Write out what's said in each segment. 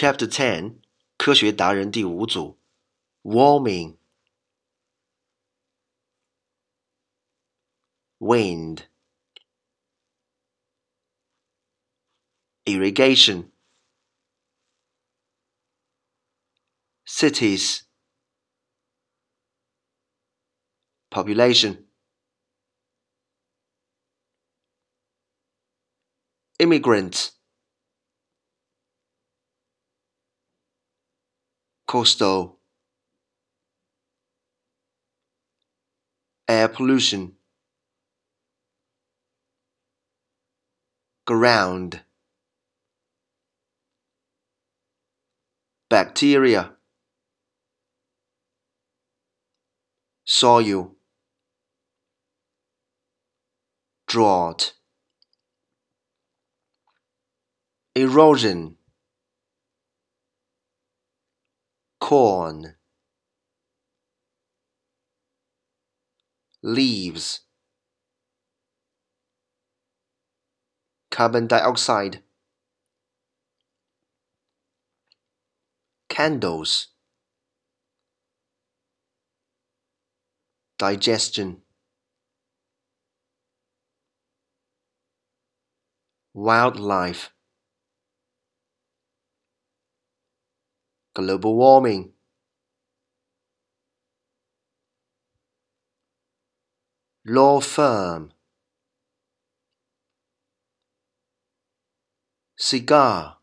Chapter 10 科学达人第5组 Warming Wind Irrigation Cities Population Immigrants Coastal Air pollution Ground Bacteria Soil Drought Erosion Corn Leaves Carbon dioxide Candles Digestion Wildlife Global warming Law firm Cigar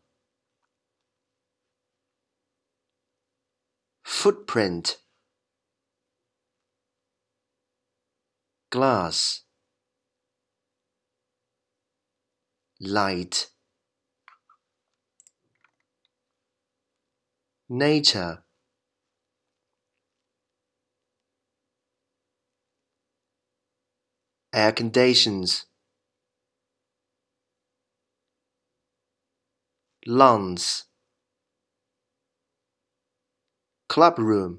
Footprint Glass Light Nature Air conditions Lawns Clubroom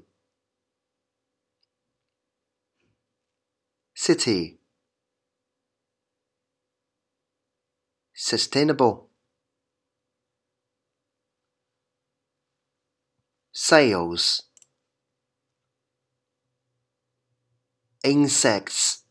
City Sustainable Sales Insects